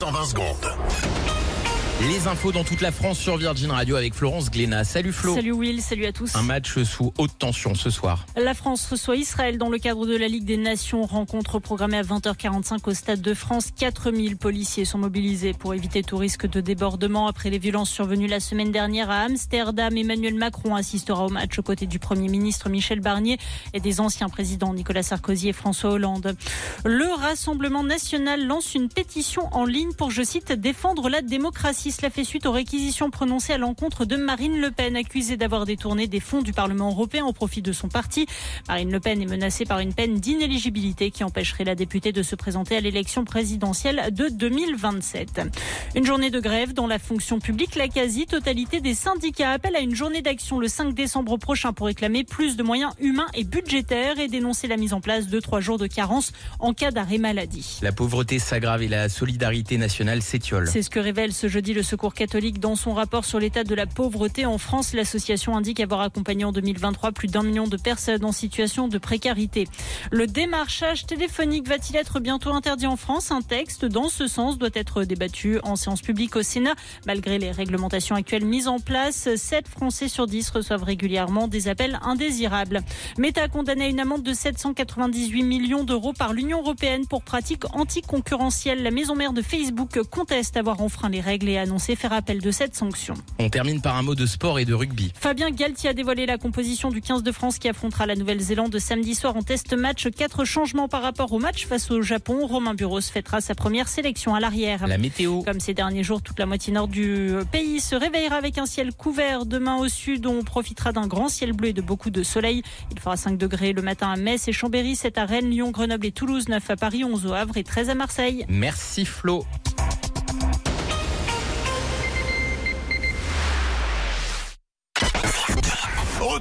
en 20 secondes. Les infos dans toute la France sur Virgin Radio avec Florence Glénat. Salut Flo. Salut Will, salut à tous. Un match sous haute tension ce soir. La France reçoit Israël dans le cadre de la Ligue des Nations. Rencontre programmée à 20h45 au Stade de France. 4000 policiers sont mobilisés pour éviter tout risque de débordement. Après les violences survenues la semaine dernière à Amsterdam, Emmanuel Macron assistera au match aux côtés du Premier ministre Michel Barnier et des anciens présidents Nicolas Sarkozy et François Hollande. Le Rassemblement national lance une pétition en ligne pour, je cite, défendre la démocratie. Cela fait suite aux réquisitions prononcées à l'encontre de Marine Le Pen, accusée d'avoir détourné des fonds du Parlement européen au profit de son parti. Marine Le Pen est menacée par une peine d'inéligibilité qui empêcherait la députée de se présenter à l'élection présidentielle de 2027. Une journée de grève dans la fonction publique. La quasi-totalité des syndicats appellent à une journée d'action le 5 décembre prochain pour réclamer plus de moyens humains et budgétaires et dénoncer la mise en place de 3 jours de carence en cas d'arrêt maladie. La pauvreté s'aggrave et la solidarité nationale s'étiole. C'est ce que révèle ce jeudi le Secours catholique dans son rapport sur l'état de la pauvreté en France. L'association indique avoir accompagné en 2023 plus d'1 million de personnes en situation de précarité. Le démarchage téléphonique va-t-il être bientôt interdit en France ? Un texte dans ce sens doit être débattu en séance publique au Sénat. Malgré les réglementations actuelles mises en place, 7 Français sur 10 reçoivent régulièrement des appels indésirables. Meta condamné à une amende de 798 millions d'euros par l'Union européenne pour pratiques anticoncurrentielles. La maison mère de Facebook conteste avoir enfreint les règles et a annoncé faire appel de cette sanction. On termine par un mot de sport et de rugby. Fabien Galtier a dévoilé la composition du 15 de France qui affrontera la Nouvelle-Zélande samedi soir en test match. 4 changements par rapport au match face au Japon. Romain Buros fêtera sa première sélection à l'arrière. La météo. Comme ces derniers jours, toute la moitié nord du pays se réveillera avec un ciel couvert. Demain au sud, on profitera d'un grand ciel bleu et de beaucoup de soleil. Il fera 5 degrés le matin à Metz et Chambéry, 7 à Rennes, Lyon, Grenoble et Toulouse, 9 à Paris, 11 au Havre et 13 à Marseille. Merci Flo.